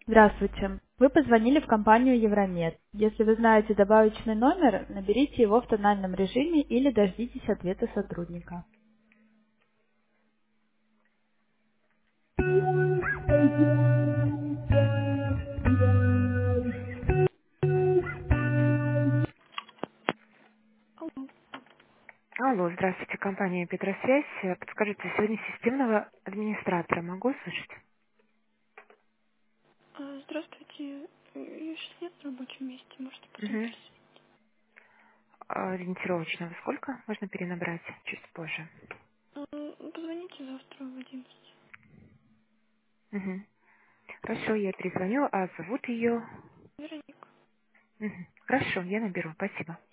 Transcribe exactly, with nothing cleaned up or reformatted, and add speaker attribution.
Speaker 1: Здравствуйте. Вы позвонили в компанию Евромед. Если вы знаете добавочный номер, наберите его в тональном режиме или дождитесь ответа сотрудника. Алло.
Speaker 2: Алло, здравствуйте, компания Петросвязь. Э, Подскажите, сегодня системного администратора могу услышать?
Speaker 1: А, Здравствуйте. Я сейчас нет на рабочем месте, можете потом
Speaker 2: Угу.
Speaker 1: перезвонить.
Speaker 2: Ориентировочно во сколько можно перенабрать чуть позже?
Speaker 1: А, Позвоните завтра в одиннадцать.
Speaker 2: Угу. Хорошо, я перезвоню, а зовут ее...
Speaker 1: Вероника.
Speaker 2: Угу. Хорошо, я наберу, спасибо.